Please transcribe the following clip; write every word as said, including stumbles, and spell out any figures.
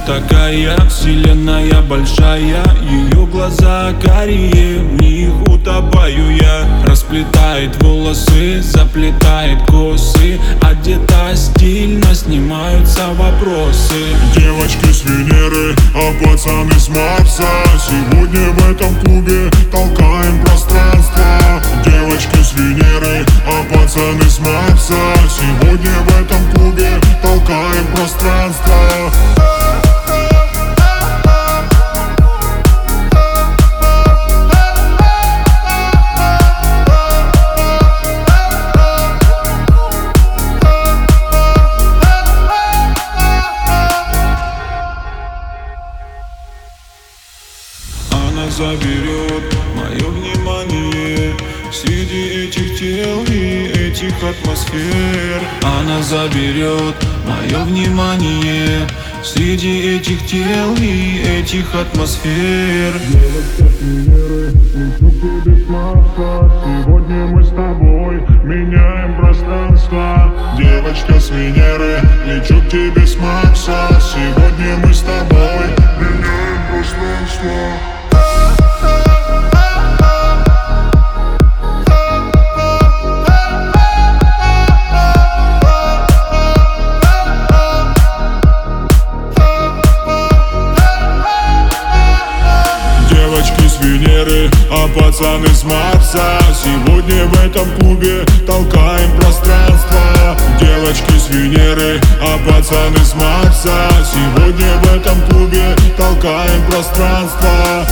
такая, вселенная большая. Ее глаза карие, в них утопаю я. Расплетает волосы, заплетает косы, одета стильно, снимаются вопросы. Девочки с Венеры, а пацаны с Марса. Сегодня в этом клубе толкаем пространство. Девочки с Венеры, а пацаны с Марса. Сегодня в этом клубе толкаем пространство. Она заберет мое внимание среди этих тел и этих атмосфер. Она заберет мое внимание среди этих тел и этих атмосфер. Девочка с Венеры, лечу к тебе с Марса. Сегодня мы с тобой меняем пространство. Девочка с Венеры, лечу к тебе с Марса. Сегодня мы с тобой меняем пространство. Девочки с Венеры, а пацаны с Марса. Сегодня в этом клубе толкаем пространство. Девочки с Венеры, а пацаны с Марса. Сегодня в этом клубе толкаем пространство.